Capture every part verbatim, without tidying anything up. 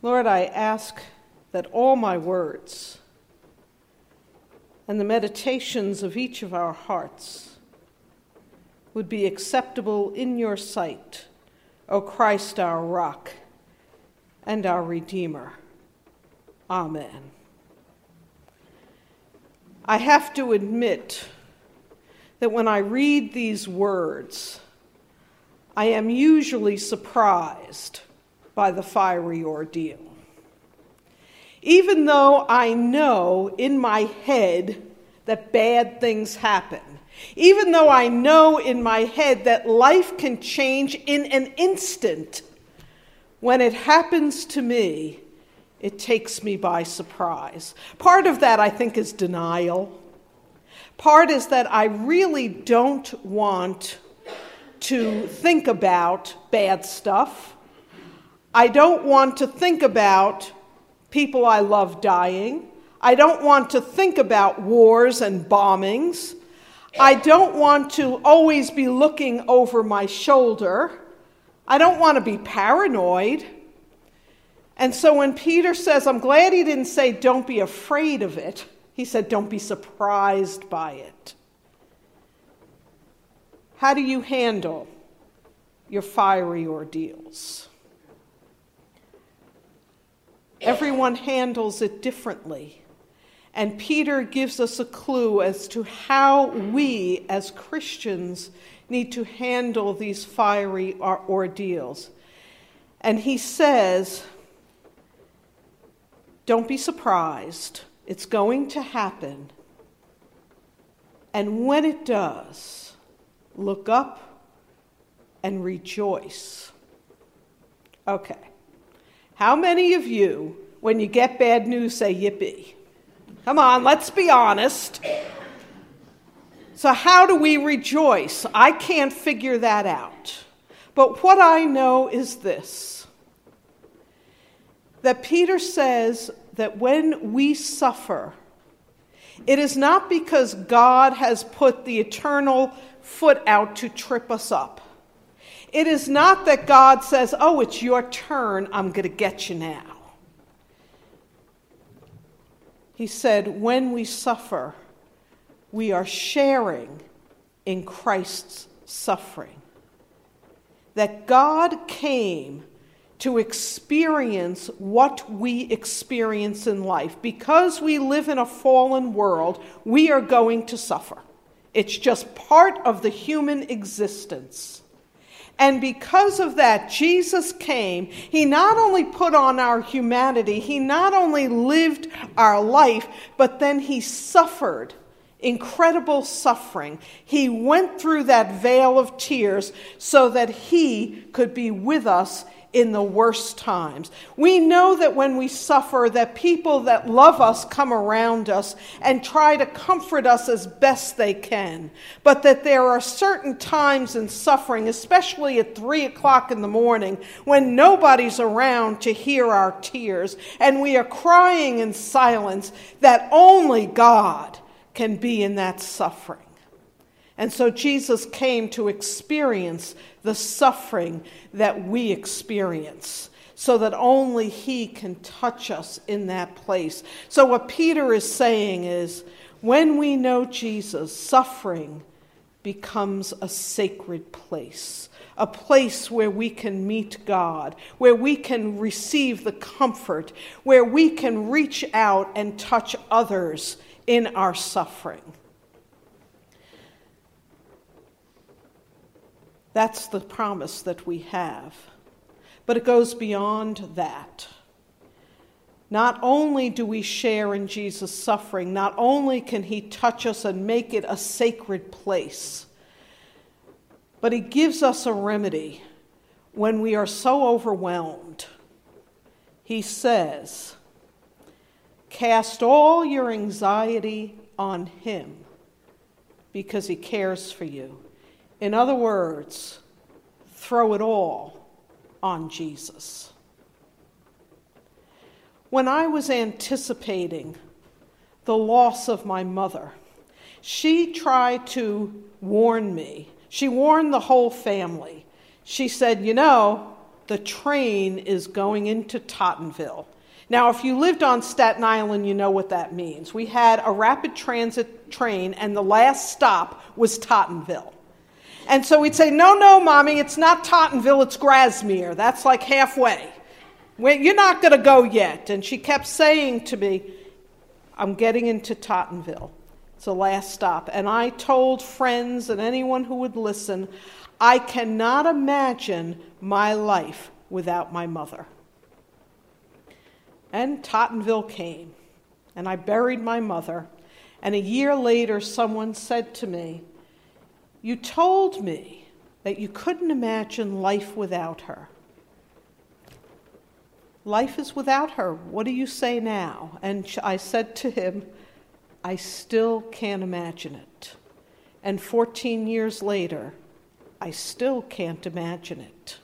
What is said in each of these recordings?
Lord, I ask that all my words and the meditations of each of our hearts would be acceptable in your sight, O Christ, our rock and our Redeemer. Amen. I have to admit that when I read these words, I am usually surprised by the fiery ordeal. Even though I know in my head that bad things happen, even though I know in my head that life can change in an instant, when it happens to me, it takes me by surprise. Part of that, I think, is denial. Part is that I really don't want to think about bad stuff. I don't want to think about people I love dying. I don't want to think about wars and bombings. I don't want to always be looking over my shoulder. I don't want to be paranoid. And so when Peter says, I'm glad he didn't say, don't be afraid of it. He said, don't be surprised by it. How do you handle your fiery ordeals? Everyone handles it differently. And Peter gives us a clue as to how we as Christians need to handle these fiery ordeals. And he says, don't be surprised. It's going to happen. And when it does, look up and rejoice. Okay. How many of you, when you get bad news, say yippee? Come on, let's be honest. So how do we rejoice? I can't figure that out. But what I know is this, that Peter says that when we suffer, it is not because God has put the eternal foot out to trip us up. It is not that God says, oh, it's your turn, I'm going to get you now. He said, when we suffer, we are sharing in Christ's suffering. That God came to experience what we experience in life. Because we live in a fallen world, we are going to suffer. It's just part of the human existence. And because of that, Jesus came. He not only put on our humanity, he not only lived our life, but then he suffered incredible suffering. He went through that veil of tears so that he could be with us in the worst times. We know that when we suffer, that people that love us come around us and try to comfort us as best they can. But that there are certain times in suffering, especially at three o'clock in the morning, when nobody's around to hear our tears, and we are crying in silence, that only God can be in that suffering. And so Jesus came to experience the suffering that we experience, so that only he can touch us in that place. So what Peter is saying is, when we know Jesus, suffering becomes a sacred place, a place where we can meet God, where we can receive the comfort, where we can reach out and touch others in our suffering. That's the promise that we have. But it goes beyond that. Not only do we share in Jesus' suffering, not only can he touch us and make it a sacred place, but he gives us a remedy when we are so overwhelmed. He says, cast all your anxiety on him because he cares for you. In other words, throw it all on Jesus. When I was anticipating the loss of my mother, she tried to warn me. She warned the whole family. She said, you know, the train is going into Tottenville. Now, if you lived on Staten Island, you know what that means. We had a rapid transit train, and the last stop was Tottenville. And so we'd say, no, no, Mommy, it's not Tottenville, it's Grasmere. That's like halfway. You're not going to go yet. And she kept saying to me, I'm getting into Tottenville. It's the last stop. And I told friends and anyone who would listen, I cannot imagine my life without my mother. And Tottenville came, and I buried my mother. And a year later, someone said to me, you told me that you couldn't imagine life without her. Life is without her. What do you say now? And I said to him, I still can't imagine it. And fourteen years later, I still can't imagine it.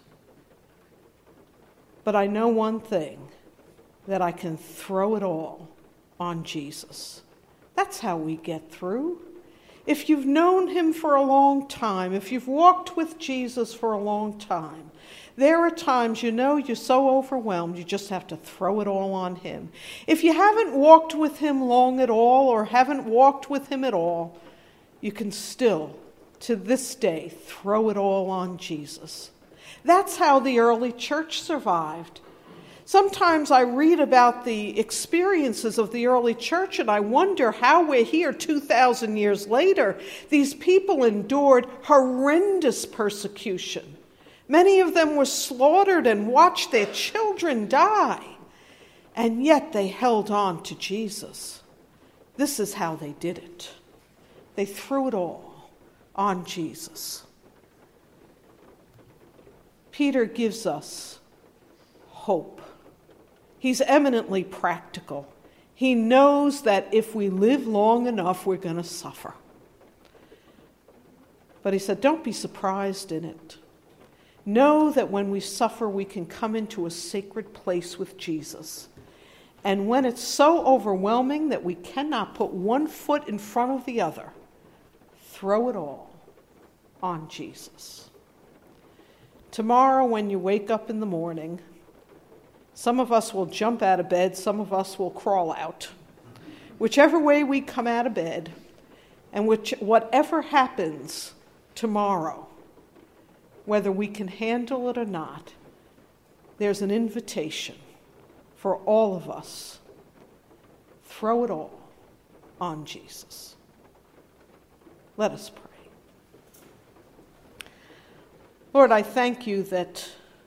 But I know one thing, that I can throw it all on Jesus. That's how we get through. If you've known him for a long time, if you've walked with Jesus for a long time, there are times you know you're so overwhelmed, you just have to throw it all on him. If you haven't walked with him long at all or haven't walked with him at all, you can still, to this day, throw it all on Jesus. That's how the early church survived. Sometimes I read about the experiences of the early church and I wonder how we're here two thousand years later. These people endured horrendous persecution. Many of them were slaughtered and watched their children die. And yet they held on to Jesus. This is how they did it. They threw it all on Jesus. Peter gives us hope. He's eminently practical. He knows that if we live long enough, we're going to suffer. But he said, don't be surprised in it. Know that when we suffer, we can come into a sacred place with Jesus. And when it's so overwhelming that we cannot put one foot in front of the other, throw it all on Jesus. Tomorrow, when you wake up in the morning, some of us will jump out of bed, some of us will crawl out. Whichever way we come out of bed, and which, whatever happens tomorrow, whether we can handle it or not, there's an invitation for all of us. Throw it all on Jesus. Let us pray. Lord, I thank you that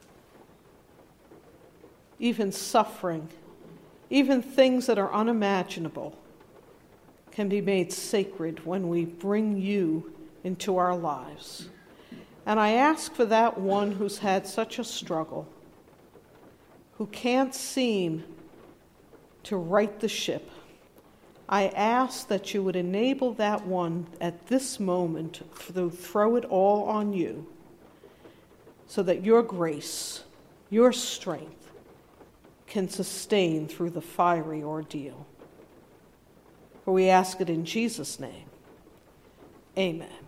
even suffering, even things that are unimaginable, can be made sacred when we bring you into our lives. And I ask for that one who's had such a struggle, who can't seem to right the ship. I ask that you would enable that one at this moment to throw it all on you, so that your grace, your strength, can sustain through the fiery ordeal. For we ask it in Jesus' name. Amen.